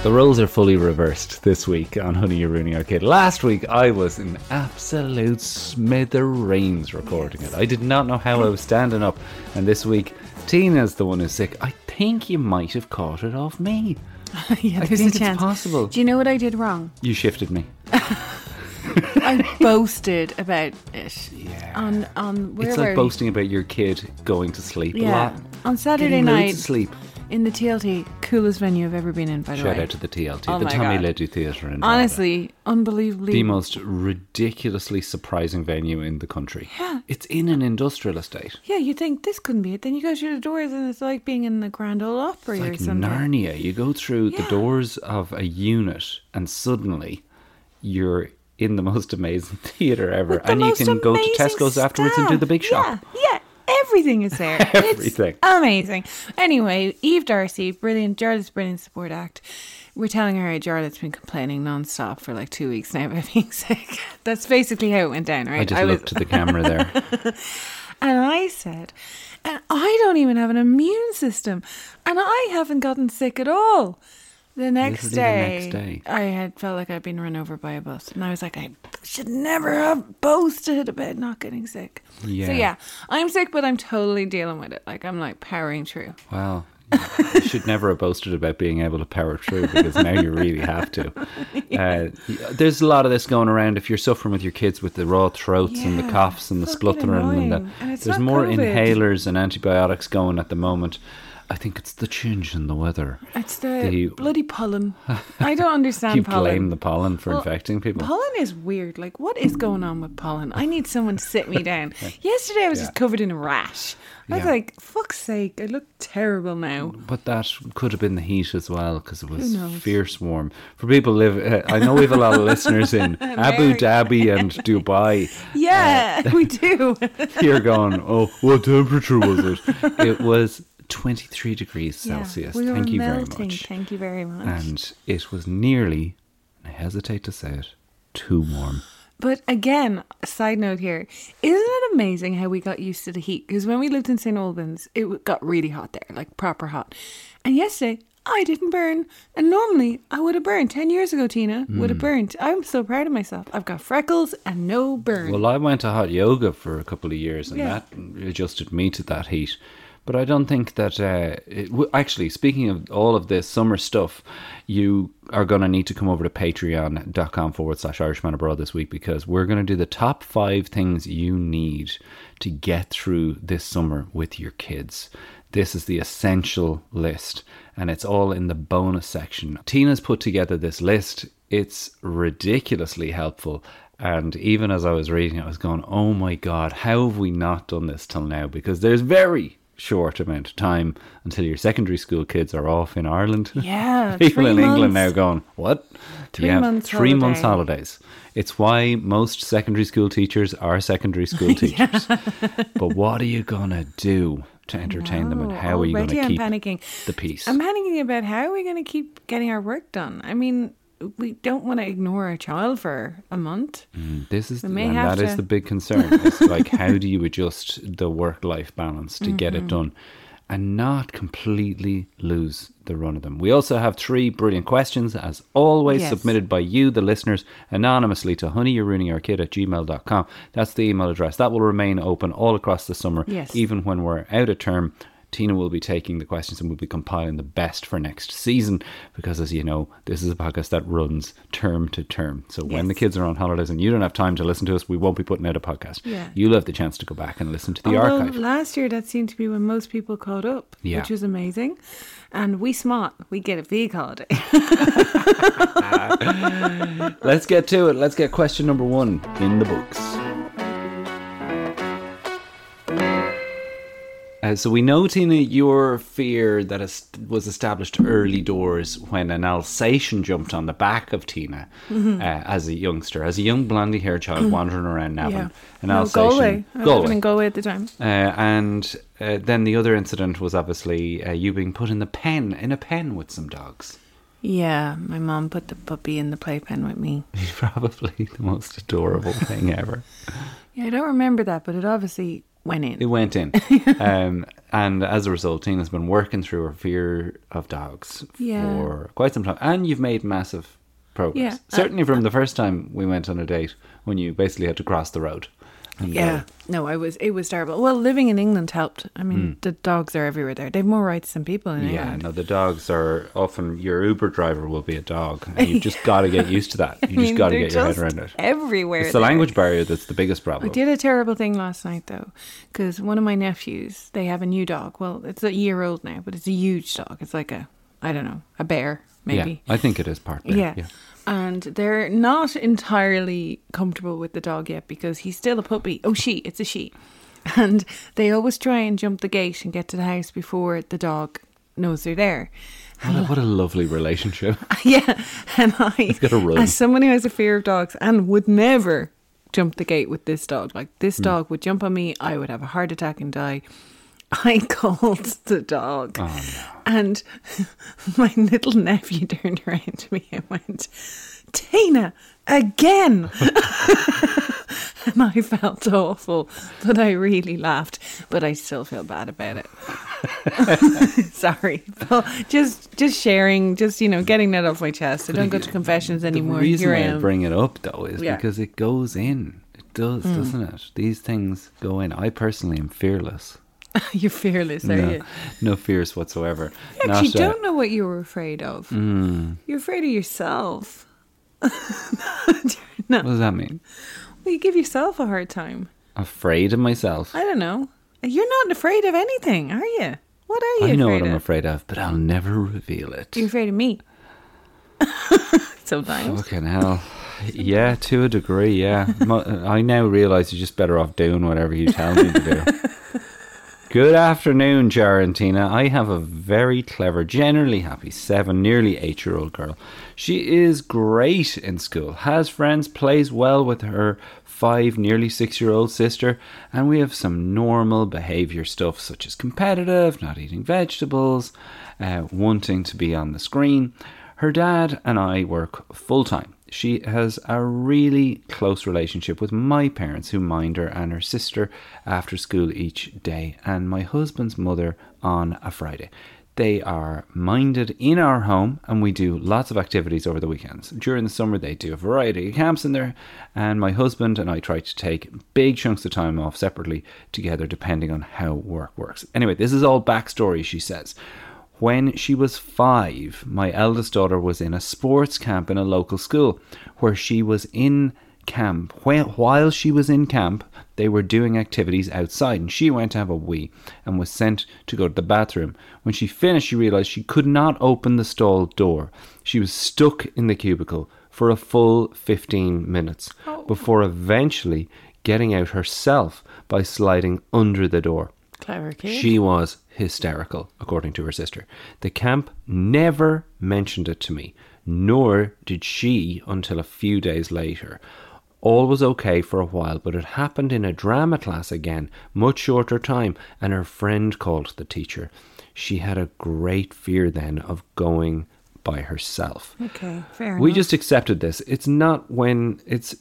The roles are fully reversed this week on Honey, You're Ruining Our Kid. Last week, I was in absolute smithereens recording it. I did not know how I was standing up. And this week, Tina's the one who's sick. I think you might have caught it off me. Yeah, I there's think a chance. it's possible. Do you know what I did wrong? You shifted me. I boasted about it. Yeah. On where It's were like we? boasting about your kid going to sleep a lot. On Saturday Getting loads night of sleep. in the TLT, coolest venue I've ever been in, by the Shout way. out to the TLT, Oh the my Tommy God. Ledoux Theatre in Drogheda. Honestly, unbelievably. The most ridiculously surprising venue in the country. Yeah. It's in an industrial estate. Yeah, you think this couldn't be it. Then you go through the doors and it's like being in the Grand Ole Opry It's or like something. Narnia. You go through the doors of a unit and suddenly you're in the most amazing theatre ever. With the And you most can go to amazing Tesco's afterwards and do the big shop. Yeah, everything is there. Everything. It's amazing. Anyway, Eve Darcy, brilliant. Jarlath's brilliant support act. We're telling her how Jarlath's been complaining non-stop for like 2 weeks now about being sick. That's basically how it went down, right? I just looked to the camera there. And I said, and I don't even have an immune system. And I haven't gotten sick at all. The next Literally the day, next day. I had felt like I'd been run over by a bus. And I was like, I should never have boasted about not getting sick. Yeah. So yeah, I'm sick, but I'm totally dealing with it. Like, I'm like powering through. Wow. You should never have boasted about being able to power through, because now you really have to. There's a lot of this going around. If you're suffering with your kids with the raw throats and the Yeah, coughs and the fucking spluttering and annoying. And it's there's not more COVID. inhalers and antibiotics going at the moment. I think it's the change in the weather. It's the bloody pollen. I don't You understand pollen. blame the pollen for Well, infecting people. Pollen is weird. Like, what is going on with pollen? I need someone to sit me down. Yesterday I was just covered in a rash. I was Yeah. like, fuck's sake, I look terrible now. But that could have been the heat as well, because it was Who knows? fierce warm. For people who live, I know we have a lot of listeners in Abu Dhabi and Dubai. Yeah, we do. You're going, oh, what temperature was it? It was 23 degrees Celsius. We were Thank you very melting. much. Thank you very much. And it was nearly, I hesitate to say it, too warm. But again, a side note here, isn't it amazing how we got used to the heat? Because when we lived in St. Albans, it got really hot there, like proper hot. And yesterday, I didn't burn. And normally, I would have burned. 10 years ago, Tina would have burned. I'm so proud of myself. I've got freckles and no burn. Well, I went to hot yoga for a couple of years, and Yeah. that adjusted me to that heat. But I don't think that... actually, speaking of all of this summer stuff, you are going to need to come over to patreon.com/Irishman Abroad this week, because we're going to do the top 5 things you need to get through this summer with your kids. This is the essential list, and it's all in the bonus section. Tina's put together this list. It's ridiculously helpful. And even as I was reading it, I was going, oh my God, how have we not done this till now? Because there's very short amount of time until your secondary school kids are off in Ireland. Yeah, People 3 in England now months. going, what? 3 months 3 months holiday. holidays. It's why most secondary school teachers are secondary school teachers. But what are you going to do to entertain them, and how are you going to Already keep I'm panicking. the peace? I'm panicking about how are we going to keep getting our work done? I mean, we don't want to ignore our child for a month. This is, We may and have that is to- the big concern. It's like, how do you adjust the work-life balance to get Mm-hmm. it done and not completely lose the run of them? We also have 3 brilliant questions, as always, Yes. submitted by you, the listeners, anonymously to honeyyou'reruiningourkid@gmail.com. That's the email address. That will remain open all across the summer, Yes. even when we're out of term. Tina will be taking the questions and we'll be compiling the best for next season, because, as you know, this is a podcast that runs term to term. So when Yes. the kids are on holidays and you don't have time to listen to us, we won't be putting out a podcast. Yeah. You'll have the chance to go back and listen to the Although archive. last year that seemed to be when most people caught up, Yeah. which was amazing. And we smart, we get a big holiday. Let's get to it. Let's get question number 1 in the books. So we know, Tina, your fear that was established early doors when an Alsatian jumped on the back of Tina as a youngster, as a young blondie-haired child wandering around Navan. Yeah. An No, Alsatian. Galway. I was living in Galway at the time. And then the other incident was obviously you being put in a pen with some dogs. Yeah, my mom put the puppy in the playpen with me. Probably the most adorable thing ever. Yeah, I don't remember that, but it obviously went in. It went in. And as a result, Tina's been working through her fear of dogs for quite some time. And you've made massive progress. Yeah. Certainly from the first time we went on a date when you basically had to cross the road. And No, it was terrible. Well, living in England helped. I mean, the dogs are everywhere there. They have more rights than people in England. No, the dogs are often, your Uber driver will be a dog. And you've just got to get used to that. You just got to get your head around it. Everywhere. It's the language barrier that's the biggest problem. I did a terrible thing last night, though, because one of my nephews, they have a new dog. Well, it's a year old now, but it's a huge dog. It's like a bear, maybe. Yeah, I think it is part bear. Yeah. And they're not entirely comfortable with the dog yet because he's still a puppy. Oh, it's a she. And they always try and jump the gate and get to the house before the dog knows they're there. What a lovely relationship. Yeah. And It's got to run. as someone who has a fear of dogs and would never jump the gate with this dog, like this dog would jump on me, I would have a heart attack and die. I called the dog. Oh, no. And my little nephew turned around to me and went, Tina, again. And I felt awful, but I really laughed. But I still feel bad about it. Sorry. Well, just sharing, getting that off my chest. I don't go to confessions anymore. The reason Here I why I am. bring it up, though, is because it goes in. It does, doesn't it? These things go in. I personally am fearless. You're fearless, are you? No fears whatsoever. You actually don't know what you were afraid of. You're afraid of yourself. No. What does that mean? Well, you give yourself a hard time. Afraid of myself? I don't know. You're not afraid of anything, are you? What are you afraid of? I know what I'm afraid of, but I'll never reveal it. You're afraid of me. Sometimes. Fucking hell. Yeah, to a degree, yeah. I now realise you're just better off doing whatever you tell me to do. Good afternoon, Jar and Tina. I have a very clever, generally happy 7, nearly 8-year-old girl. She is great in school, has friends, plays well with her 5, nearly 6-year-old sister, and we have some normal behaviour stuff such as competitive, not eating vegetables, wanting to be on the screen. Her dad and I work full-time. She has a really close relationship with my parents who mind her and her sister after school each day, and my husband's mother on a Friday. They are minded in our home and we do lots of activities over the weekends. During the summer they do a variety of camps in there, and my husband and I try to take big chunks of time off separately together depending on how work works. Anyway, this is all backstory, she says. When she was 5, my eldest daughter was in a sports camp in a local school where she was in camp. While she was in camp, they were doing activities outside and she went to have a wee and was sent to go to the bathroom. When she finished, she realised she could not open the stall door. She was stuck in the cubicle for a full 15 minutes before eventually getting out herself by sliding under the door. Clever kid. She was hysterical, according to her sister. The camp never mentioned it to me, nor did she until a few days later. All was okay for a while, but it happened in a drama class again, much shorter time, and her friend called the teacher. She had a great fear then of going by herself. Okay, fair enough. We just accepted this. It's not when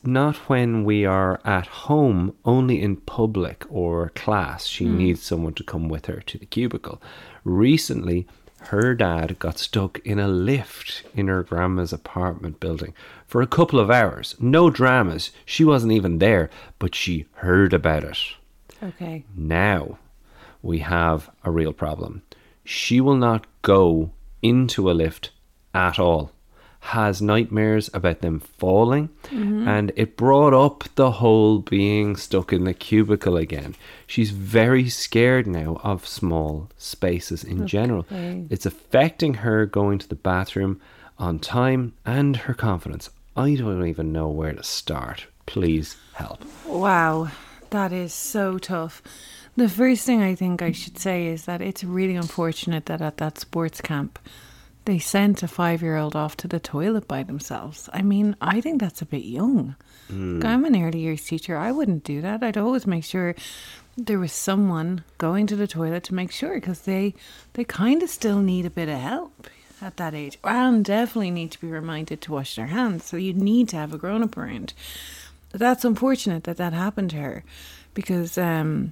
we are at home, only in public or class. She needs someone to come with her to the cubicle. Recently, her dad got stuck in a lift in her grandma's apartment building for a couple of hours. No dramas. She wasn't even there, but she heard about it. Okay. Now we have a real problem. She will not go into a lift at all. Has nightmares about them falling, and it brought up the whole being stuck in the cubicle again. She's very scared now of small spaces in general. It's affecting her going to the bathroom on time and her confidence. I don't even know where to start. Please help. Wow, that is so tough. The first thing I think I should say is that it's really unfortunate that at that sports camp they sent a 5-year-old off to the toilet by themselves. I mean, I think that's a bit young. I'm an early years teacher. I wouldn't do that. I'd always make sure there was someone going to the toilet to make sure, because they kind of still need a bit of help at that age, and definitely need to be reminded to wash their hands. So you need to have a grown-up around. That's unfortunate that happened to her, because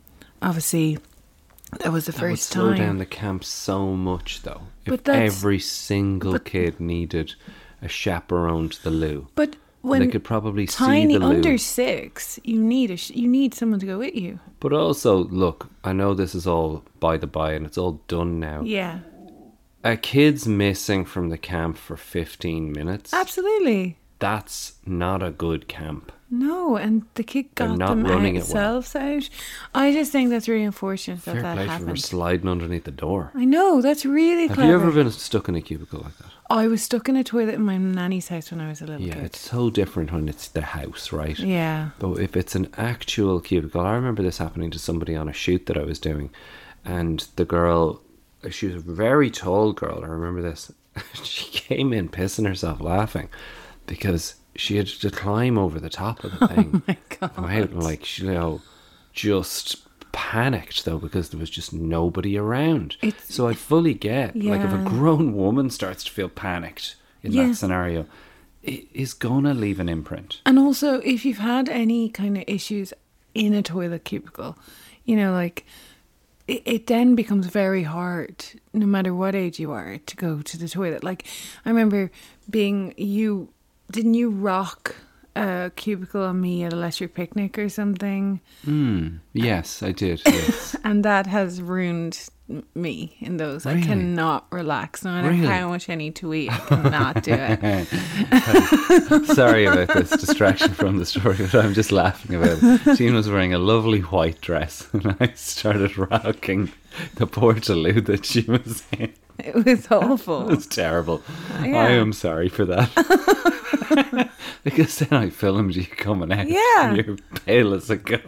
obviously, that was the That would first slow time. down the camp so much, though. But If that's- every single kid needed a chaperone to the loo. But And when they could probably tiny see the loo. under 6, you need someone to go with you. But also, look, I know this is all by the by and it's all done now. Yeah, A kid's missing from the camp for 15 minutes. absolutely. That's not a good camp. No, and the kid They're got not them running out, it well. themselves out. I just think that's really unfortunate that Fair that play for them happened. sliding underneath the door. I know, that's really Have clever. you ever been stuck in a cubicle like that? I was stuck in a toilet in my nanny's house when I was a little Yeah, kid. it's so different when it's the house, right? Yeah. But if it's an actual cubicle, I remember this happening to somebody on a shoot that I was doing, and the girl, she was a very tall girl, I remember this. She came in pissing herself laughing because she had to climb over the top of the thing. My God. Right? And like, she, just panicked though because there was just nobody around. It's- So I fully get, like, if a Yeah. grown woman starts to feel panicked in Yeah. that scenario, it is gonna leave an imprint. And also, if you've had any kind of issues in a toilet cubicle, like it then becomes very hard, no matter what age you are, to go to the toilet. Like, I remember didn't you rock a cubicle on me at a leisure picnic or something? Yes, I did. Yes. And that has ruined me in those. Really? I cannot relax, no matter Really? how much I need to eat. I cannot do it. Sorry about this distraction from the story, but I'm just laughing about it. Jean was wearing a lovely white dress, and I started rocking the portaloo that she was in. It was awful. It was terrible. Yeah. I am sorry for that. Because then I filmed you coming out. Yeah. And you're pale as a ghost.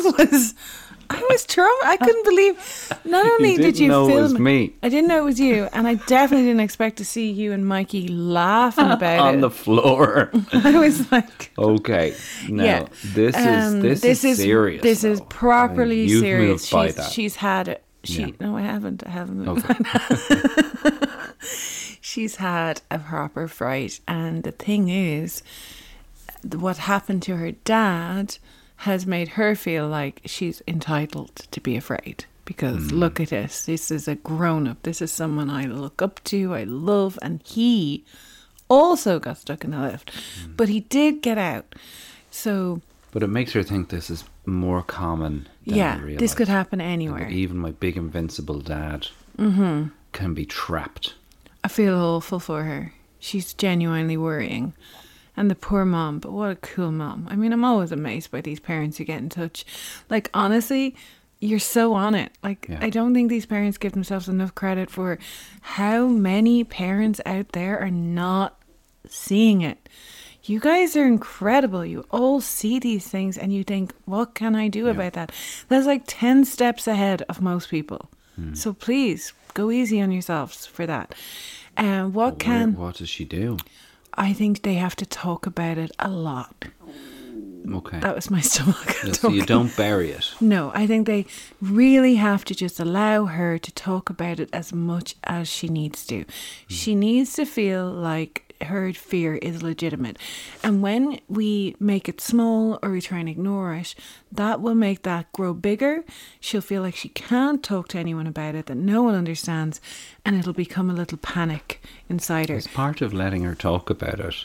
I was troubled. I couldn't believe. Not only did didn't you know it film was me. I didn't know it was you, and I definitely didn't expect to see you and Mikey laughing about On it. the floor. I was like, Okay. Now, yeah. this is serious. This is though. properly You've serious. moved by that. She's had it. Yeah. No, I haven't. I haven't moved. Okay. She's had a proper fright, and the thing is, what happened to her dad has made her feel like she's entitled to be afraid. Because look at this. This is a grown-up. This is someone I look up to, I love, and he also got stuck in the lift. But he did get out. So, But it makes her think this is more common than I yeah, realise. this could happen And anywhere. that even my big invincible dad can be trapped. I feel awful for her. She's genuinely worrying. And the poor mom, but what a cool mom. I mean, I'm always amazed by these parents who get in touch. Like, honestly, you're so on it. Like, Yeah. I don't think these parents give themselves enough credit for how many parents out there are not seeing it. You guys are incredible. You all see these things and you think, what can I do about that? That's like 10 steps ahead of most people. So please, go easy on yourselves for that. What does she do? I think they have to talk about it a lot. Okay. That was my stomach. So you don't bury it. No, I think they really have to just allow her to talk about it as much as she needs to. She needs to feel like her fear is legitimate. And when we make it small or we try and ignore it, that will make that grow bigger. She'll feel like she can't talk to anyone about it, that no one understands, and it'll become a little panic inside her. As part of letting her talk about it,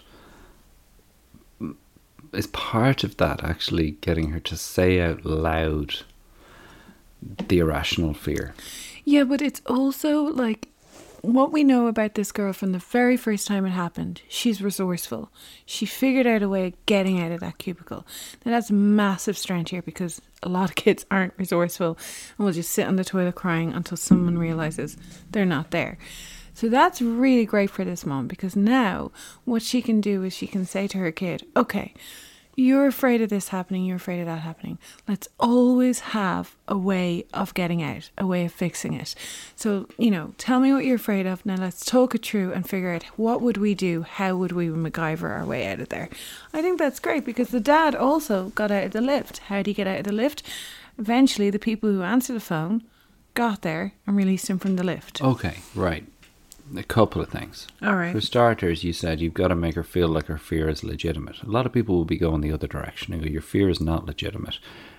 is part of that actually getting her to say out loud the irrational fear? Yeah, but it's also like what we know about this girl from the very first time it happened. She's resourceful. She figured out a way of getting out of that cubicle. Now that's massive strength here because a lot of kids aren't resourceful and will just sit on the toilet crying until someone realizes they're not there. So that's really great for this mom because now what she can do is she can say to her kid, okay, you're afraid of this happening, you're afraid of that happening. Let's always have a way of getting out, a way of fixing it. So, tell me what you're afraid of. Now let's talk it through and figure out what would we do? How would we MacGyver our way out of there? I think that's great because the dad also got out of the lift. How did he get out of the lift? Eventually, the people who answered the phone got there and released him from the lift. Okay, right. A couple of things. All right. For starters, you said you've got to make her feel like her fear is legitimate. A lot of people will be going the other direction and go, your fear is not legitimate.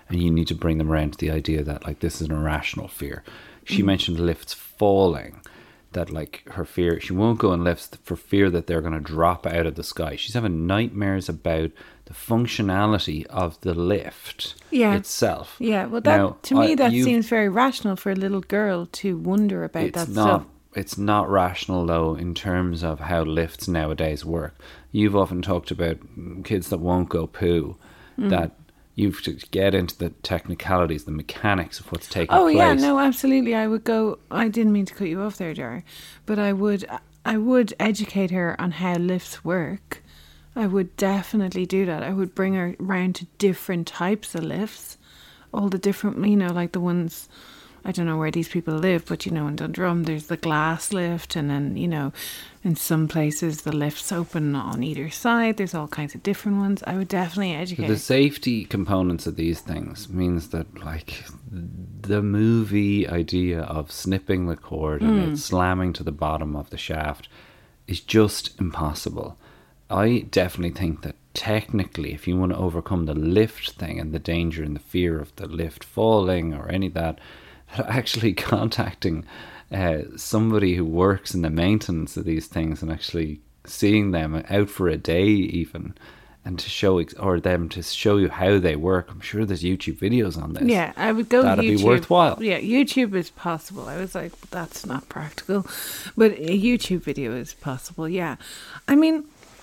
and you need to bring them around to the idea that like this is an irrational fear. She mentioned lifts falling, that like her fear, she won't go in lifts for fear that they're going to drop out of the sky. She's having nightmares about the functionality of the lift itself. Yeah, well, that to me that seems very rational for a little girl to wonder about that stuff. It's not rational though in terms of how lifts nowadays work. You've often talked about kids that won't go poo, that you've to get into the technicalities, the mechanics of what's taking place. Oh yeah, no, absolutely. I didn't mean to cut you off there, Jar, but I would educate her on how lifts work. I would definitely do that. I would bring her around to different types of lifts, all the different, like the ones, I don't know where these people live, but in Dundrum there's the glass lift, and then in some places the lifts open on either side. There's all kinds of different ones. I would definitely educate. The safety components of these things means that like the movie idea of snipping the cord and it slamming to the bottom of the shaft is just impossible. I definitely think that technically, if you want to overcome the lift thing and the danger and the fear of the lift falling or any of that, actually contacting somebody who works in the maintenance of these things and actually seeing them out for a day even, and to show them to show you how they work. I'm sure there's YouTube videos on this. Yeah, I would go That'd YouTube. be worthwhile. Yeah, YouTube is possible. I was like, that's not practical, but a YouTube video is possible. Yeah, I mean,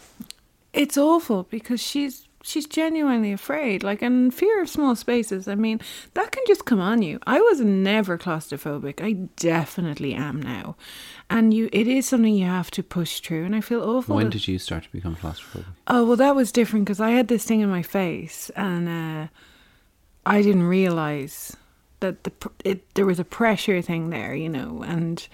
it's awful because she's genuinely afraid, and fear of small spaces. I mean, that can just come on you. I was never claustrophobic. I definitely am now. And it is something you have to push through, and I feel awful. When did you start to become claustrophobic? Oh, well, that was different because I had this thing in my face, and I didn't realise that there was a pressure thing there, and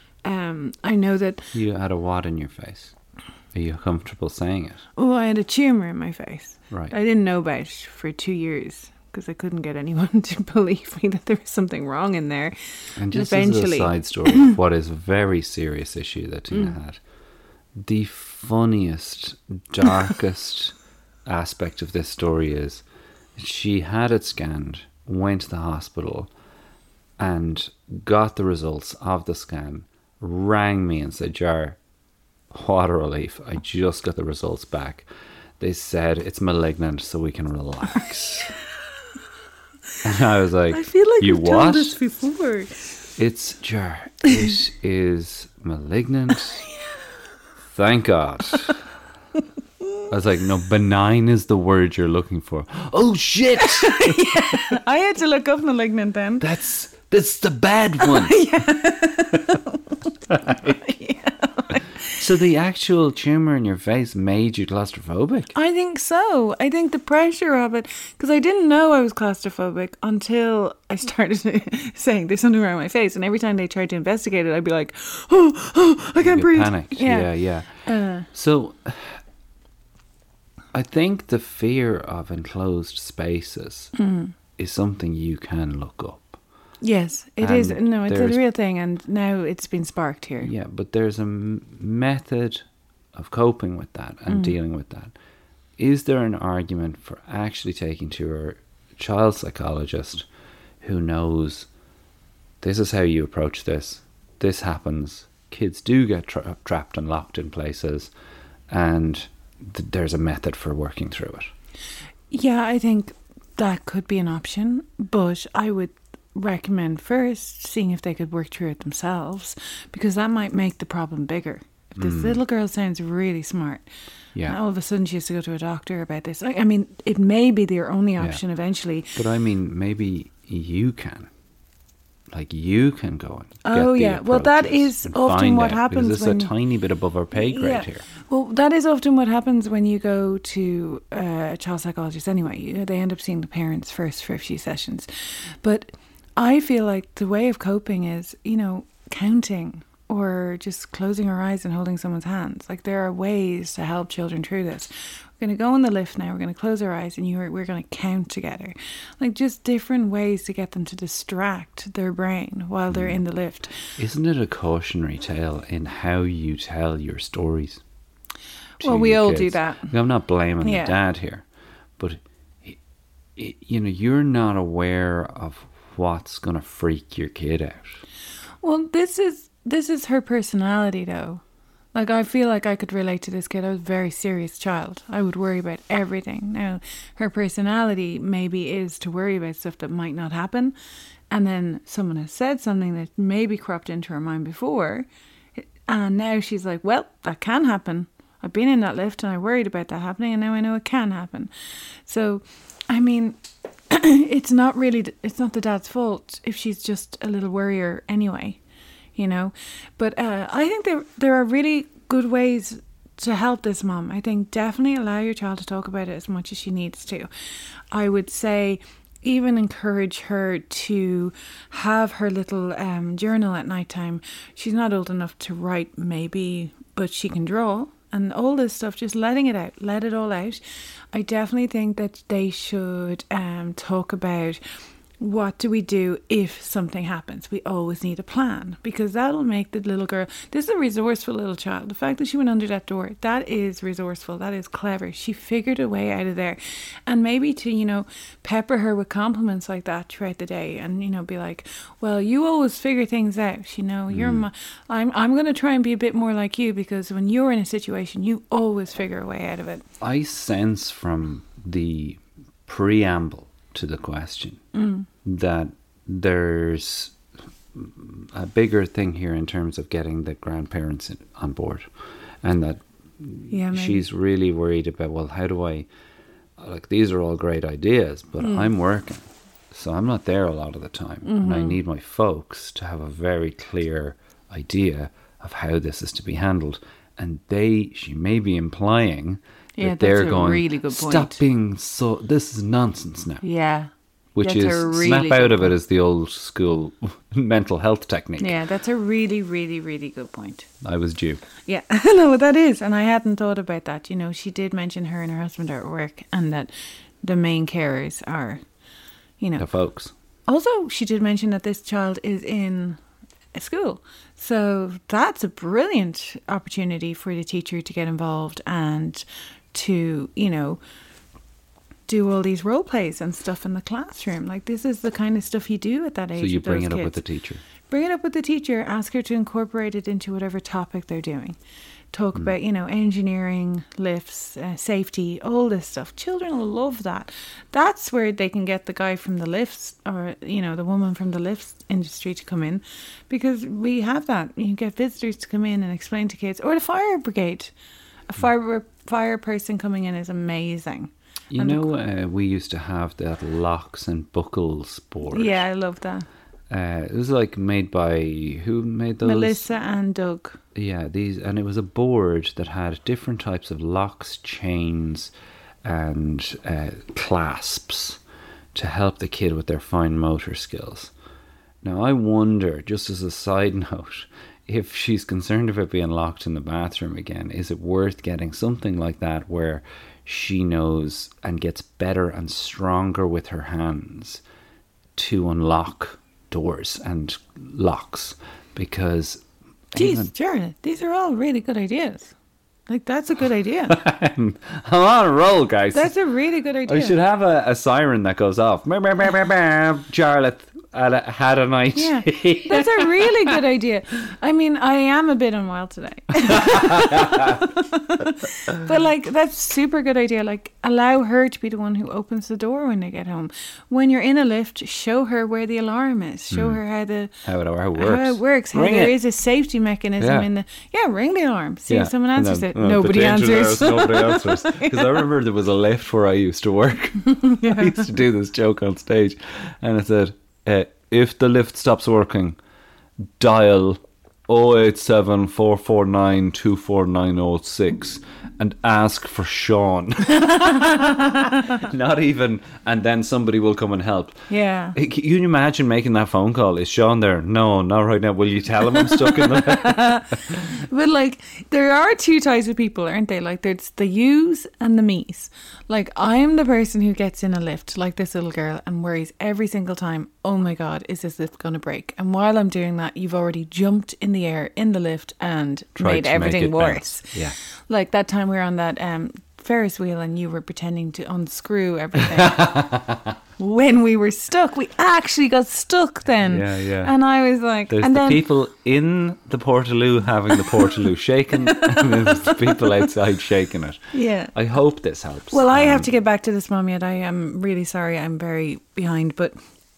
I know that... You had a what in your face? Are you comfortable saying it? Oh, I had a tumour in my face. Right. I didn't know about it for 2 years because I couldn't get anyone to believe me that there was something wrong in there. And just eventually, as a side story of what is a very serious issue that Tina had, the funniest, darkest aspect of this story is she had it scanned, went to the hospital and got the results of the scan, rang me and said, Jar, what a relief. I just got the results back. They said it's malignant, so we can relax. And I was like, I feel like you you've what? told this before. It's Jar. It is malignant. Thank God. I was like, no, benign is the word you're looking for. Oh shit! Yeah, I had to look up malignant then. That's the bad one. So the actual tumour in your face made you claustrophobic? I think so. I think the pressure of it, because I didn't know I was claustrophobic until I started saying there's something wrong with my face, and every time they tried to investigate it, I'd be like, oh, I can't breathe. Panic. Yeah. So I think the fear of enclosed spaces is something you can look up. Yes, it is. No, it's a real thing, and now it's been sparked here. Yeah, but there's a method of coping with that and dealing with that. Is there an argument for actually taking to your child psychologist who knows this is how you approach this, this happens, kids do get trapped and locked in places, and there's a method for working through it? Yeah, I think that could be an option, but I would recommend first seeing if they could work through it themselves, because that might make the problem bigger. If this little girl sounds really smart, and all of a sudden she has to go to a doctor about this, I mean, it may be their only option eventually. But I mean, maybe you can. Like, you can go and well, that is often what happens. This is a tiny bit above our pay grade here. Well, that is often what happens when you go to a child psychologist anyway. They end up seeing the parents first for a few sessions. But I feel like the way of coping is, counting or just closing our eyes and holding someone's hands. Like, there are ways to help children through this. We're going to go in the lift now, we're going to close our eyes, and we're going to count together. Like, just different ways to get them to distract their brain while they're in the lift. Isn't it a cautionary tale in how you tell your stories? Well, we all do that. I'm not blaming the dad here, but you're not aware of what's going to freak your kid out. Well, this is her personality, though. Like, I feel like I could relate to this kid. I was a very serious child. I would worry about everything. Now, her personality maybe is to worry about stuff that might not happen. And then someone has said something that maybe cropped into her mind before. And now she's like, well, that can happen. I've been in that lift and I worried about that happening. And now I know it can happen. So, I mean, it's not the dad's fault if she's just a little worrier anyway. But I think there are really good ways to help this mom. I think definitely allow your child to talk about it as much as she needs to. I would say even encourage her to have her little journal at nighttime. She's not old enough to write maybe, but she can draw. And all this stuff, just letting it out, let it all out. I definitely think that they should talk about, what do we do if something happens? We always need a plan, because that'll make the little girl, this is a resourceful little child. The fact that she went under that door, that is resourceful. That is clever. She figured a way out of there. And maybe to, pepper her with compliments like that throughout the day, and, be like, well, you always figure things out. You're I'm going to try and be a bit more like you, because when you're in a situation, you always figure a way out of it. I sense from the preamble to the question that there's a bigger thing here in terms of getting the grandparents on board, and that she's really worried about, well, how do I, like, these are all great ideas, but I'm working, so I'm not there a lot of the time, and I need my folks to have a very clear idea of how this is to be handled. And she may be implying that they're going, really good point. Stop being so, this is nonsense now. Yeah. Which that's is, really snap out of it as the old school mental health technique. Yeah, that's a really, really, really good point. I was due. Yeah, no, that is. And I hadn't thought about that. She did mention her and her husband are at work, and that the main carers are, the folks. Also, she did mention that this child is in a school. So that's a brilliant opportunity for the teacher to get involved and to, do all these role plays and stuff in the classroom. Like, this is the kind of stuff you do at that age. So you bring it up with the teacher. Bring it up with the teacher. Ask her to incorporate it into whatever topic they're doing. Talk about, engineering, lifts, safety, all this stuff. Children will love that. That's where they can get the guy from the lifts, or, the woman from the lifts industry to come in, because we have that. You get visitors to come in and explain to kids, or the fire brigade. A fire person coming in is amazing. We used to have that locks and buckles board. Yeah, I love that. It was like made by, who made those? Melissa and Doug. Yeah, and it was a board that had different types of locks, chains, and clasps to help the kid with their fine motor skills. Now, I wonder, just as a side note, if she's concerned about being locked in the bathroom again, is it worth getting something like that where she knows and gets better and stronger with her hands to unlock doors and locks? Because Jared, these are all really good ideas. Like, that's a good idea. I'm on a roll, guys. That's a really good idea. I should have a siren that goes off. Charlotte had a night. Yeah, that's a really good idea. I mean, I am a bit unwell today. But, like, that's super good idea. Like, allow her to be the one who opens the door when they get home. When you're in a lift, show her where the alarm is. Show her how it works. How there is a safety mechanism in the... Yeah, ring the alarm. See if someone answers it. Nobody answers. Nobody answers. Because I remember there was a lift where I used to work. I used to do this joke on stage, and it said, if the lift stops working, dial 087 449 24906 and ask for Sean. Not even, and then somebody will come and help. Yeah. Can you imagine making that phone call? Is Sean there? No, not right now. Will you tell him I'm stuck in the... But, like, there are two types of people, aren't they? Like, there's the yous and the me's. Like, I'm the person who gets in a lift, like this little girl, and worries every single time, oh my God, is this lift going to break? And while I'm doing that, you've already jumped in the air in the lift and made everything worse. Yeah. Like that time we were on that Ferris wheel and you were pretending to unscrew everything. When we were stuck, we actually got stuck then. Yeah. And I was like, There's and the then people in the Portaloo having the Portaloo shaken, and then there's the people outside shaking it. yeah. I hope this helps. Well, I have to get back to this, Mum. Yet I am really sorry. I'm very behind, but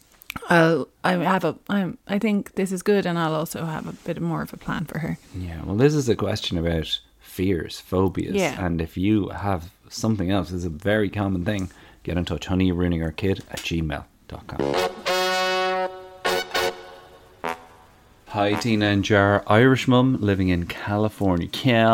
I think this is good, and I'll also have a bit more of a plan for her. Yeah, well, this is a question about fears, phobias, Yeah. and if you have something else, this is a very common thing. Get in touch, honeyyouruiningourkid@gmail.com. Hi, Tina and Jar. Irish mum living in California.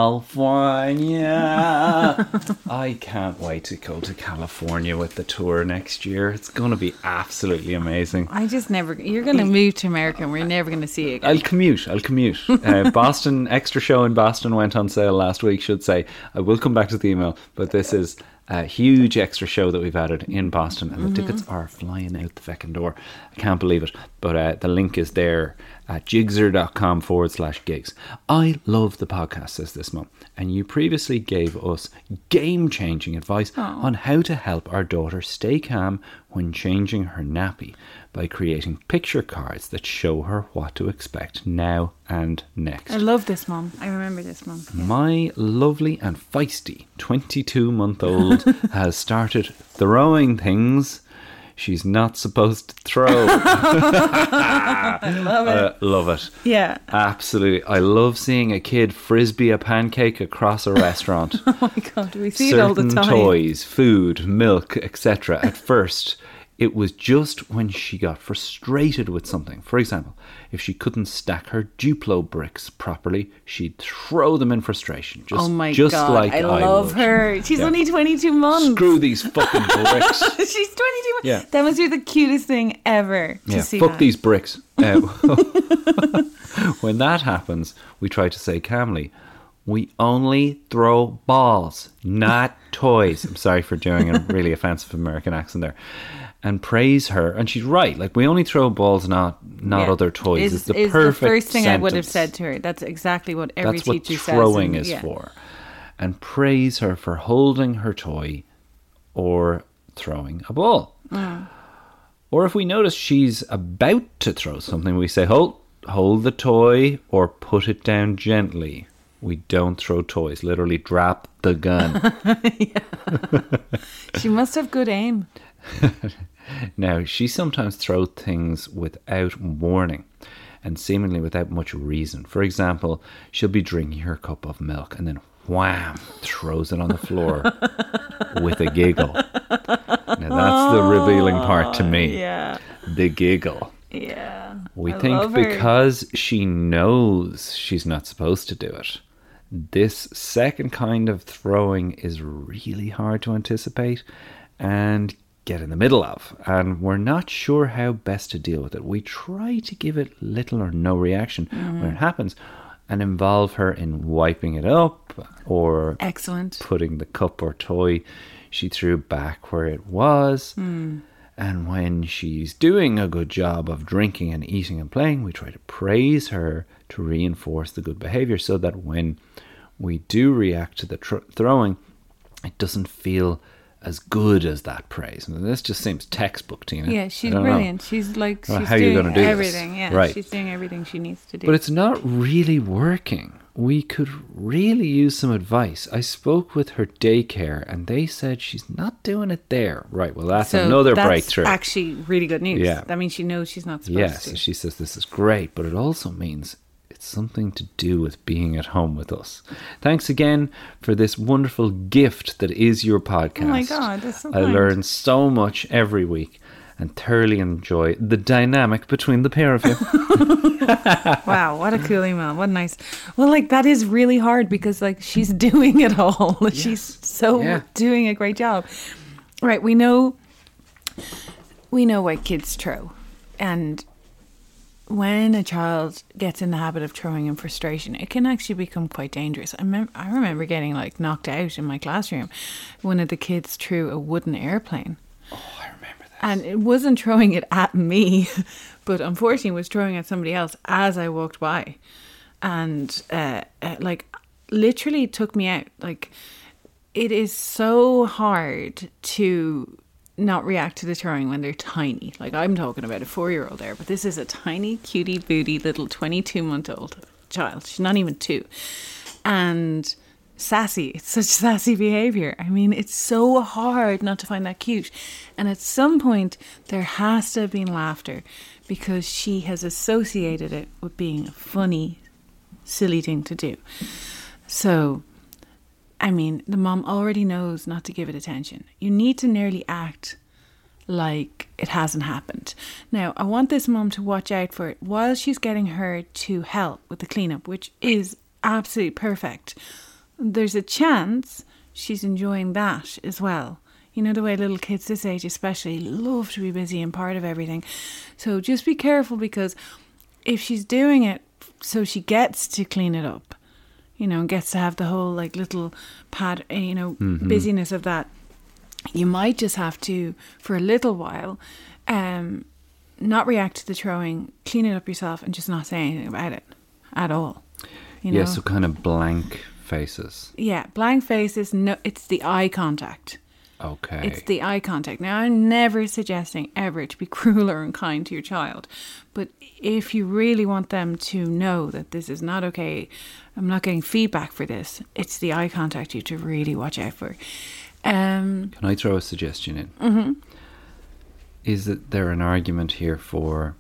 I can't wait to go to California with the tour next year. It's going to be absolutely amazing. I just never. You're going to move to America, and we're never going to see you again. I'll commute. Boston, extra show in Boston went on sale last week, should say. I will come back to the email, but this is a huge extra show that we've added in Boston, and the tickets are flying out the feckin' door. I can't believe it, but the link is there at jigsaw.com/gigs. I love the podcast, says this mum, and you previously gave us game-changing advice on how to help our daughter stay calm when changing her nappy by creating picture cards that show her what to expect now and next. I love this, Mum. I remember this, Mum. My lovely and feisty 22-month-old has started throwing things she's not supposed to throw. I love it. Love it. Yeah. Absolutely. I love seeing a kid frisbee a pancake across a restaurant. Oh my God, we see it all the Certain time. toys, food, milk, etc. At first, it was just when she got frustrated with something. For example, if she couldn't stack her Duplo bricks properly, she'd throw them in frustration. Just, Oh my just God, like I love would. her. She's Yeah. only 22 months. Screw these fucking bricks. She's 22 months. Yeah. That must be the cutest thing ever to Yeah, see fuck that. these bricks. When that happens, we try to say calmly, we only throw balls, not toys. I'm sorry for doing a really offensive American accent there. And praise her. And she's right. Like, we only throw balls, not Yeah. other toys. Is It's the the perfect first thing I would have sentence. said to her. That's exactly what every That's what teacher says. throwing and- is yeah. for. And praise her for holding her toy or throwing a ball. Or if we notice she's about to throw something, we say, hold the toy or put it down gently. We don't throw toys. Literally drop the gun. She must have good aim. Now, she sometimes throws things without warning and seemingly without much reason. For example, she'll be drinking her cup of milk and then wham, throws it on the floor with a giggle. Now, that's the revealing part to me. Yeah. The giggle. Yeah. We I think love her. because she knows she's not supposed to do it, this second kind of throwing is really hard to anticipate and get in the middle of. And we're not sure how best to deal with it. We try to give it little or no reaction when it happens and involve her in wiping it up or Excellent. putting the cup or toy she threw back where it was. And when she's doing a good job of drinking and eating and playing, we try to praise her to reinforce the good behavior so that when we do react to the throwing, it doesn't feel as good as that praise. And this just seems textbook, Tina. Yeah, I she's don't know. brilliant. She's like, don't know she's how you're doing gonna do this. everything. Yeah, Right. she's doing everything she needs to do. But it's not really working. We could really use some advice. I spoke with her daycare and they said she's not doing it there. Right, well, that's another breakthrough. Actually, really good news. Yeah. That means she knows she's not supposed Yes, to. and she says this is great, but it also means it's something to do with being at home with us. Thanks again for this wonderful gift that is your podcast. Oh my God, that's so I kind. learn so much every week and thoroughly enjoy the dynamic between the pair of you. Wow, what a cool email. What nice. Well, like, that is really hard because, like, she's doing it all. She's so doing a great job. Right, we know why kids throw. And when a child gets in the habit of throwing in frustration, it can actually become quite dangerous. I remember getting, like, knocked out in my classroom. One of the kids threw a wooden airplane. I remember that. And it wasn't throwing it at me, but unfortunately was throwing at somebody else as I walked by. And like, literally took me out. Like, it is so hard to not react to the throwing when they're tiny. Like, I'm talking about a 4-year-old there, but this is a tiny, cutie booty little 22-month-old child. She's not even 2. And sassy. It's such sassy behavior. I mean, it's so hard not to find that cute. And at some point, there has to have been laughter because she has associated it with being a funny, silly thing to do. So, I mean, the mom already knows not to give it attention. You need to nearly act like it hasn't happened. Now, I want this mom to watch out for it while she's getting her to help with the cleanup, which is absolutely perfect. There's a chance she's enjoying that as well. You know, the way little kids this age especially love to be busy and part of everything. So just be careful, because if she's doing it so she gets to clean it up, you know, and gets to have the whole like little pad, you know, busyness of that, you might just have to, for a little while, not react to the throwing, clean it up yourself, and just not say anything about it at all. You know? Yeah, so kind of blank faces. Yeah, blank faces. No, it's the eye contact. Okay. It's the eye contact. Now, I'm never suggesting ever to be cruel or unkind to your child, but if you really want them to know that this is not okay, I'm not getting feedback for this, it's the eye contact you have to really watch out for. Can I throw a suggestion in? Mm-hmm. Is that there an argument here for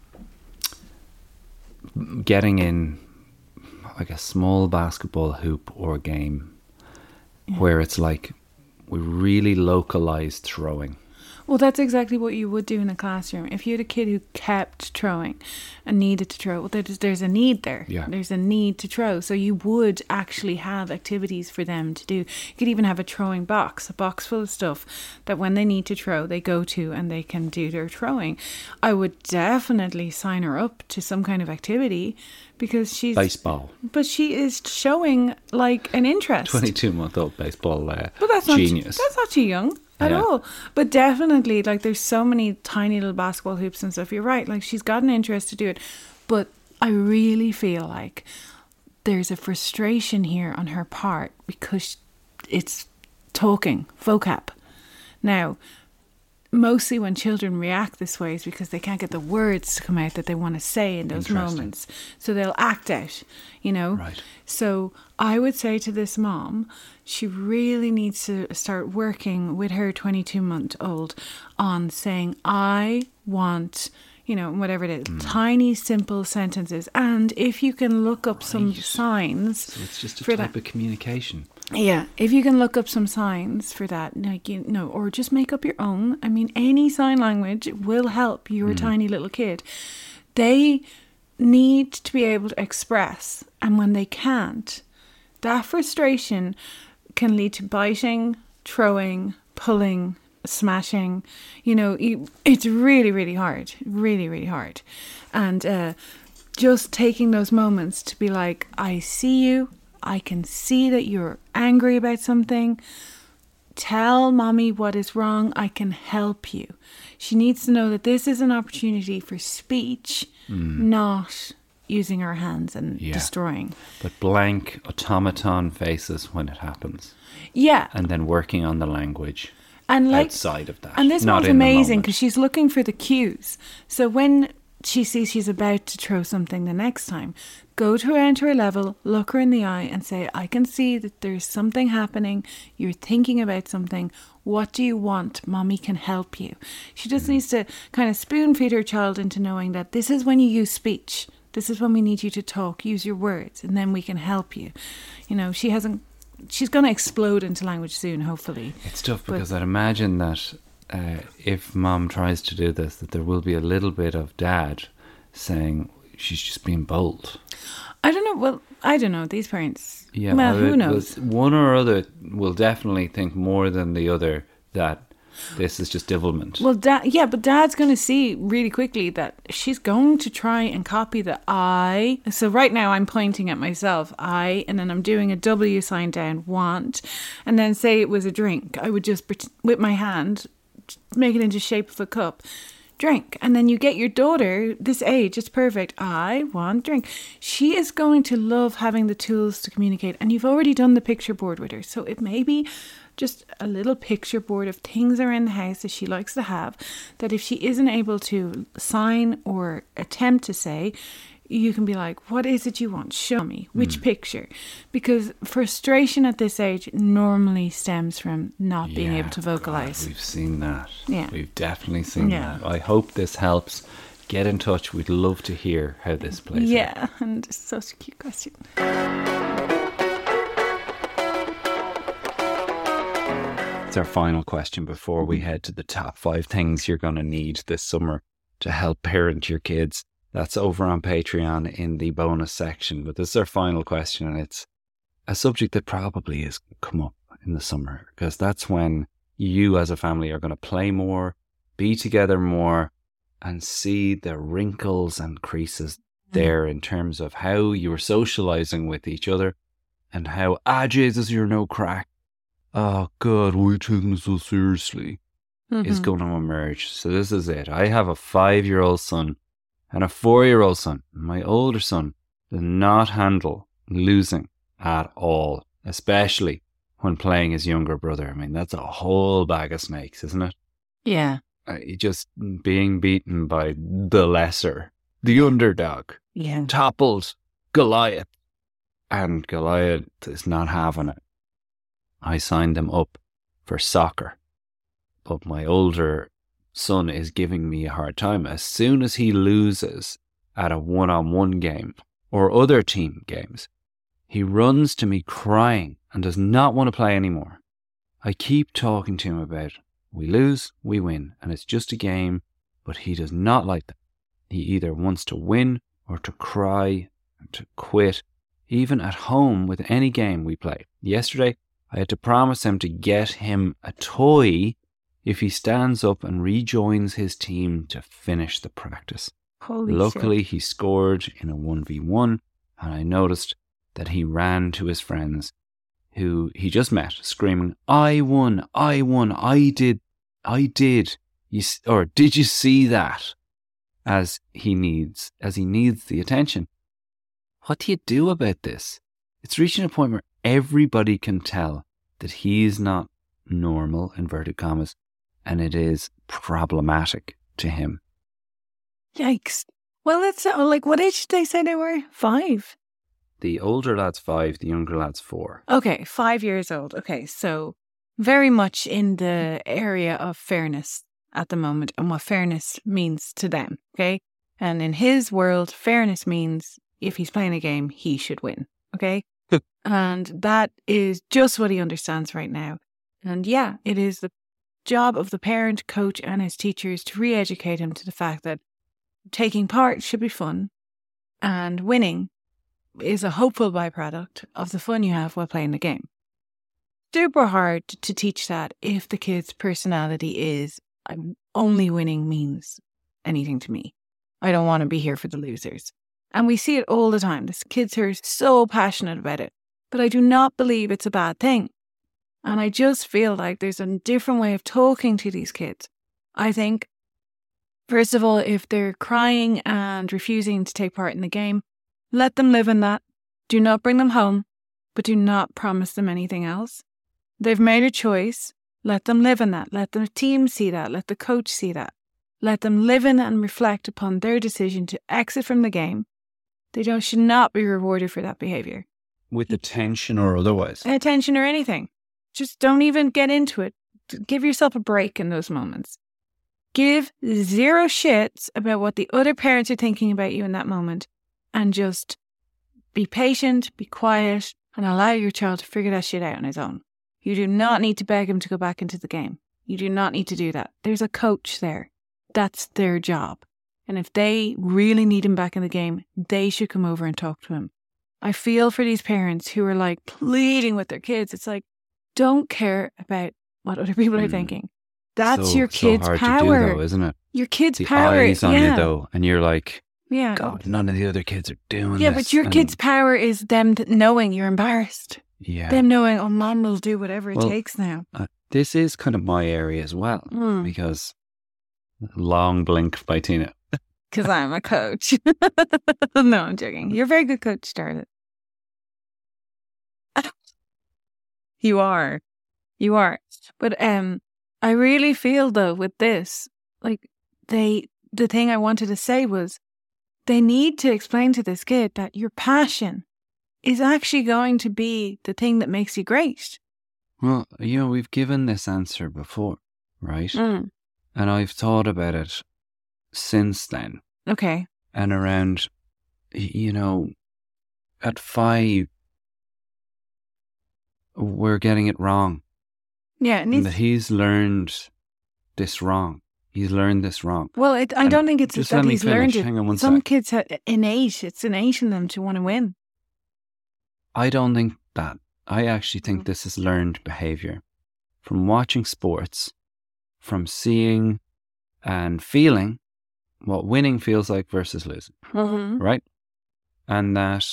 getting in like a small basketball hoop or game where it's like we really localize throwing? Well, that's exactly what you would do in a classroom. If you had a kid who kept throwing and needed to throw, well, there's a need there. Yeah. There's a need to throw. So you would actually have activities for them to do. You could even have a throwing box, a box full of stuff that when they need to throw, they go to and they can do their throwing. I would definitely sign her up to some kind of activity because she's... Baseball. But she is showing like an interest. 22-month-old baseball But that's genius. That's not too young at all. But definitely, like, there's so many tiny little basketball hoops and stuff. You're right. Like, she's got an interest to do it. But I really feel like there's a frustration here on her part because it's talking, vocab. Now, mostly when children react this way is because they can't get the words to come out that they want to say in those moments. So they'll act out, you know. Right. So I would say to this mom, she really needs to start working with her 22-month-old on saying, I want, you know, whatever it is, tiny, simple sentences. And if you can look up some signs. So it's just a type of communication. Yeah, if you can look up some signs for that, like, you know, or just make up your own. I mean, any sign language will help your tiny little kid. They need to be able to express, and when they can't, that frustration can lead to biting, throwing, pulling, smashing. You know, it's really, really hard. Really, really hard. And just taking those moments to be like, I see you. I can see that you're angry about something. Tell mommy what is wrong. I can help you. She needs to know that this is an opportunity for speech, not using her hands and destroying. But blank automaton faces when it happens. Yeah. And then working on the language and like, outside of that. And this not one's amazing because she's looking for the cues. So when she sees she's about to throw something the next time, go to her and to her level, look her in the eye and say, I can see that there's something happening. You're thinking about something. What do you want? Mommy can help you. She just needs to kind of spoon feed her child into knowing that this is when you use speech. This is when we need you to talk, use your words, and then we can help you. You know, she's going to explode into language soon, hopefully. It's tough because I'd imagine that if mom tries to do this, that there will be a little bit of dad saying she's just being bold. I don't know. Well, I don't know. These parents. Yeah. Well, who knows? One or other will definitely think more than the other that this is just devilment. Well, but dad's going to see really quickly that she's going to try and copy the I. So right now I'm pointing at myself, I, and then I'm doing a W sign down, want, and then say it was a drink. I would just, with my hand, make it into shape of a cup. Drink. And then you get your daughter this age, it's perfect. I want drink. She is going to love having the tools to communicate, and you've already done the picture board with her, so it may be just a little picture board of things around the house that she likes to have, that if she isn't able to sign or attempt to say, you can be like, what is it you want? Show me. Which picture? Because frustration at this age normally stems from not being able to vocalize. God, we've seen that. Yeah. We've definitely seen that. I hope this helps. Get in touch. We'd love to hear how this plays out. Yeah, and it's such a cute question. It's our final question before we head to the top 5 things you're going to need this summer to help parent your kids. That's over on Patreon in the bonus section. But this is our final question, and it's a subject that probably is going to come up in the summer, because that's when you as a family are going to play more, be together more, and see the wrinkles and creases there in terms of how you were socializing with each other and how, Jesus, you're no crack. Oh, God, why are you taking it so seriously? Is going to emerge. So this is it. I have a 5-year-old son and a 4-year-old son. My older son does not handle losing at all, especially when playing his younger brother. I mean, that's a whole bag of snakes, isn't it? Yeah. Just being beaten by the lesser, the underdog, toppled Goliath. And Goliath is not having it. I signed them up for soccer, but my older son is giving me a hard time. As soon as he loses at a one-on-one game or other team games, he runs to me crying and does not want to play anymore. I keep talking to him about, we lose, we win, and it's just a game, but he does not like that. He either wants to win or to cry and to quit, even at home with any game we play. Yesterday, I had to promise him to get him a toy if he stands up and rejoins his team to finish the practice. Luckily, he scored in a 1v1, and I noticed that he ran to his friends who he just met, screaming, I won, I did. Or did you see that? As he needs the attention. What do you do about this? It's reaching a point where everybody can tell that he's not normal, inverted commas, and it is problematic to him. Yikes. Well, that's like, what age did they say they were? 5? The older lad's 5, the younger lad's 4. Okay, 5 years old. Okay, so very much in the area of fairness at the moment and what fairness means to them, okay? And in his world, fairness means if he's playing a game, he should win, okay? And that is just what he understands right now. And yeah, it is the job of the parent, coach, and his teachers to re-educate him to the fact that taking part should be fun and winning is a hopeful byproduct of the fun you have while playing the game. Super hard to teach that if the kid's personality is, only winning means anything to me. I don't want to be here for the losers. And we see it all the time. There's kids who are so passionate about it. But I do not believe it's a bad thing. And I just feel like there's a different way of talking to these kids. I think, first of all, if they're crying and refusing to take part in the game, let them live in that. Do not bring them home, but do not promise them anything else. They've made a choice. Let them live in that. Let the team see that. Let the coach see that. Let them live in and reflect upon their decision to exit from the game. They should not be rewarded for that behaviour. With attention or otherwise. Attention or anything. Just don't even get into it. Give yourself a break in those moments. Give 0 shits about what the other parents are thinking about you in that moment. And just be patient, be quiet, and allow your child to figure that shit out on his own. You do not need to beg him to go back into the game. You do not need to do that. There's a coach there. That's their job. And if they really need him back in the game, they should come over and talk to him. I feel for these parents who are like pleading with their kids. It's like, don't care about what other people are thinking. That's your kid's hard power. To do, though, isn't it? Your kid's the power. Eyes on you, though, and you're like, yeah. God, none of the other kids are doing this. Yeah, but your kid's power is them knowing you're embarrassed. Yeah. Them knowing, oh, mom will do whatever it takes now. This is kind of my area as well, because long blink by Tina. Because I'm a coach. No, I'm joking. You're a very good coach, Charlotte. You are. You are. But I really feel though with this, like the thing I wanted to say was they need to explain to this kid that your passion is actually going to be the thing that makes you great. Well, we've given this answer before, right? Mm. And I've thought about it since then. Okay. And around, at 5, we're getting it wrong. Yeah. And that he's learned this wrong. He's learned this wrong. Well, I don't think it's just that let me he's finish. learned it. Hang on one Some sec. kids have it's innate in them to want to win. I don't think that. I actually think this is learned behavior from watching sports, from seeing and feeling what winning feels like versus losing, right? And that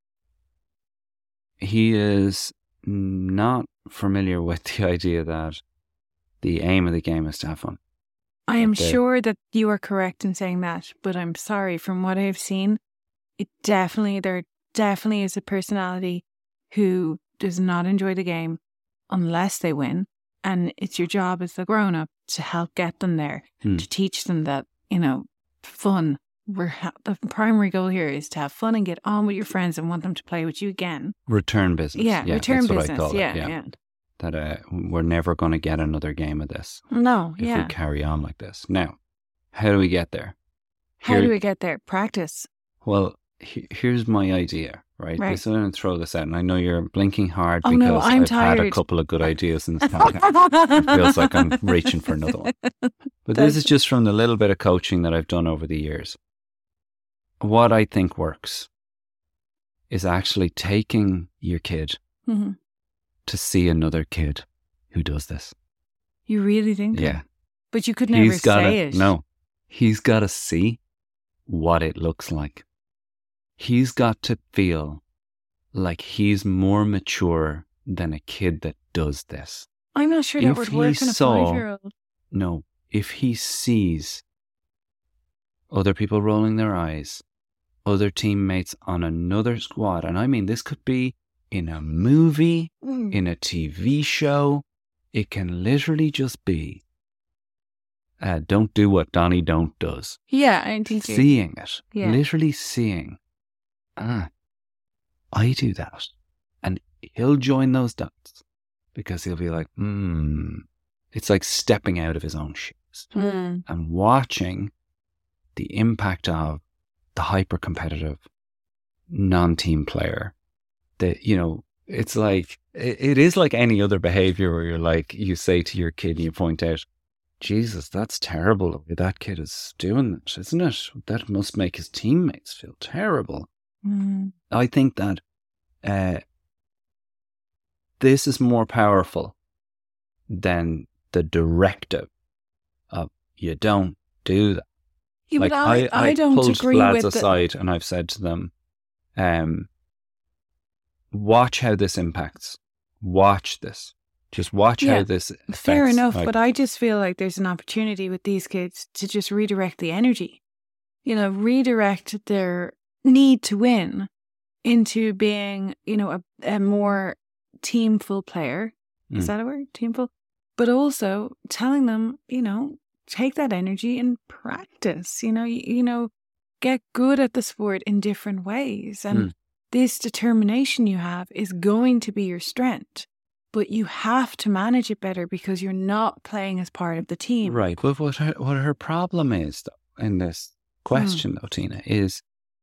he is not familiar with the idea that the aim of the game is to have fun. I am sure that you are correct in saying that, but I'm sorry, from what I've seen, there definitely is a personality who does not enjoy the game unless they win. And it's your job as the grown-up to help get them there, to teach them that, fun. The primary goal here is to have fun and get on with your friends and want them to play with you again. Return business. Yeah, return that's business. What I call yeah, it. yeah. That we're never going to get another game of this. No, if we carry on like this. Now, how do we get there? How do we get there? Practice. Well, here's my idea, right? So I'm going to throw this out, and I know you're blinking hard because no, I've had a couple of good ideas in this podcast. It feels like I'm reaching for another one. But this is just from the little bit of coaching that I've done over the years. What I think works is actually taking your kid to see another kid who does this. You really think Yeah. that? But you could never say it. No. He's got to see what it looks like. He's got to feel like he's more mature than a kid that does this. I'm not sure that would work in a 5-year-old. No. If he sees other people rolling their eyes, other teammates on another squad, and I mean this could be in a movie, in a TV show, it can literally just be don't do what Donnie Don't does. Yeah, I think seeing it, literally seeing, I do that. And he'll join those dots because he'll be like, it's like stepping out of his own shoes and watching the impact of the hyper-competitive non-team player. That, it's like, it is like any other behavior where you're like, you say to your kid and you point out, Jesus, that's terrible the way that kid is doing that, isn't it? That must make his teammates feel terrible. I think that this is more powerful than the directive of you don't do that. Yeah, like, but I don't pulled agree lads with aside and I've said to them, watch how this impacts. Watch this. Just watch how this affects. Fair enough, but I just feel like there's an opportunity with these kids to just redirect the energy. Redirect their need to win into being, a more teamful player. Is that a word? Teamful? But also telling them, take that energy and practice, get good at the sport in different ways. And this determination you have is going to be your strength, but you have to manage it better because you're not playing as part of the team. Right. But what her problem is though, in this question, though, Tina, is,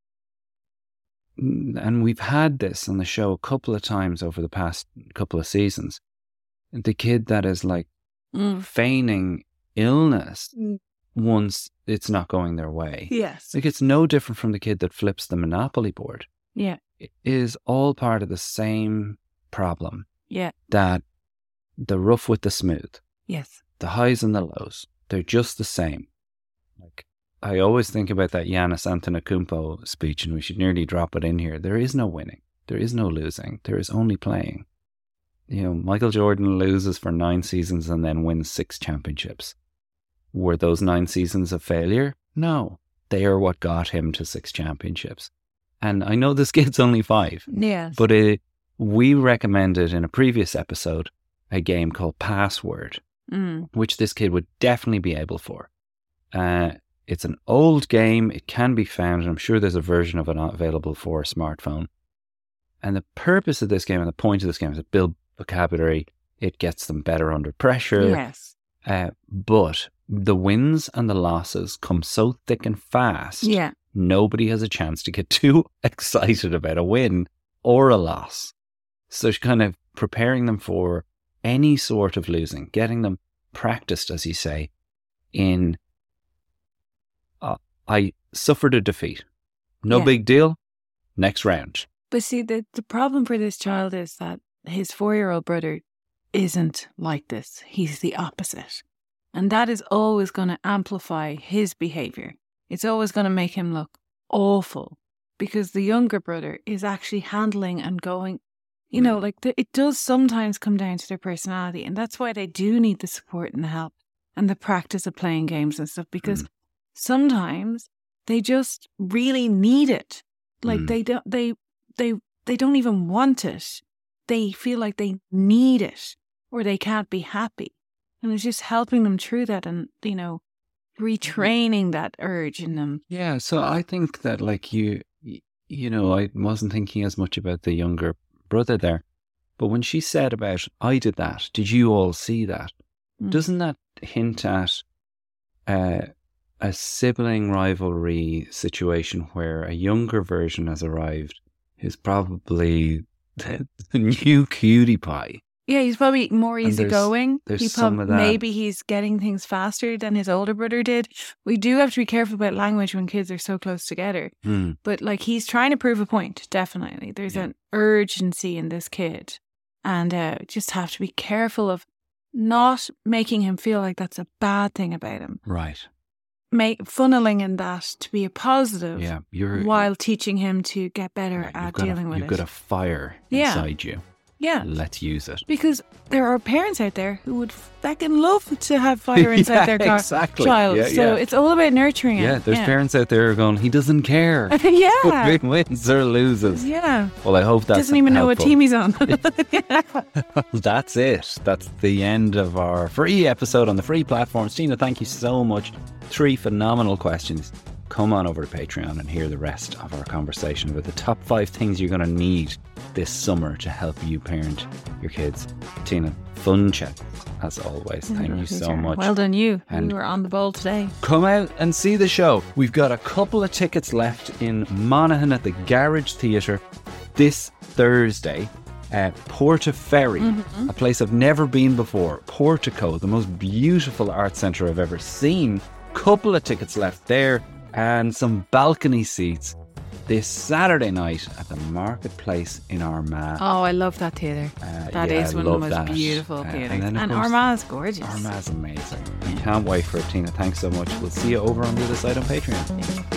and we've had this on the show a couple of times over the past couple of seasons, the kid that is like feigning illness once it's not going their way. Yes. Like, it's no different from the kid that flips the Monopoly board. Yeah. It is all part of the same problem. Yeah. That the rough with the smooth. Yes. The highs and the lows. They're just the same. Like, I always think about that Giannis Antetokounmpo speech, and we should nearly drop it in here. There is no winning. There is no losing. There is only playing. Michael Jordan loses for 9 seasons and then wins 6 championships. Were those 9 seasons a failure? No. They are what got him to 6 championships. And I know this kid's only 5. Yes. But we recommended in a previous episode a game called Password, which this kid would definitely be able for. It's an old game. It can be found, and I'm sure there's a version of it available for a smartphone. And the purpose of this game and the point of this game is to build vocabulary. It gets them better under pressure. Yes. But the wins and the losses come so thick and fast. Yeah. Nobody has a chance to get too excited about a win or a loss. So she's kind of preparing them for any sort of losing, getting them practiced, as you say, in I suffered a defeat. No big deal. Next round. But see, the problem for this child is that his 4-year-old brother isn't like this. He's the opposite. And that is always going to amplify his behavior. It's always going to make him look awful because the younger brother is actually handling and going, you know, like it does sometimes come down to their personality. And that's why they do need the support and the help and the practice of playing games and stuff, because sometimes they just really need it. Like they don't even want it. They feel like they need it or they can't be happy. And it's just helping them through that and, you know, retraining that urge in them. Yeah, so I think that like you know, I wasn't thinking as much about the younger brother there. But when she said about, I did that, did you all see that? Doesn't that hint at a sibling rivalry situation where a younger version has arrived who's probably the new cutie pie? Yeah, he's probably more easygoing. There's some of that. Maybe he's getting things faster than his older brother did. We do have to be careful about language when kids are so close together. But like he's trying to prove a point, definitely. There's an urgency in this kid. And just have to be careful of not making him feel like that's a bad thing about him. Right. Funneling in that to be a positive while teaching him to get better at dealing with it. You've got a fire inside you. Yeah. Let's use it. Because there are parents out there who would fucking love to have fire inside their child. So it's all about nurturing it. Yeah, there's parents out there who are going, he doesn't care. Yeah. Wins or loses. Yeah. Well, I hope that's doesn't even know what team he's on. That's it. That's the end of our free episode on the free platforms. Tina, thank you so much. 3 phenomenal questions. Come on over to Patreon and hear the rest of our conversation about the top 5 things you're going to need this summer to help you parent your kids. Tina, fun chat as always. Thank you so much. Well done you. And you were on the ball today. Come out and see the show. We've got a couple of tickets left in Monaghan at the Garage Theatre this Thursday. Portaferry, a place I've never been before. Portico, the most beautiful art centre I've ever seen. Couple of tickets left there and some balcony seats this Saturday night at the Marketplace in Armagh. Oh, I love that theatre. That is one of the most beautiful theatres. And Armagh's gorgeous. Armagh's amazing. I can't wait for it, Tina. Thanks so much. We'll see you over on the other side on Patreon.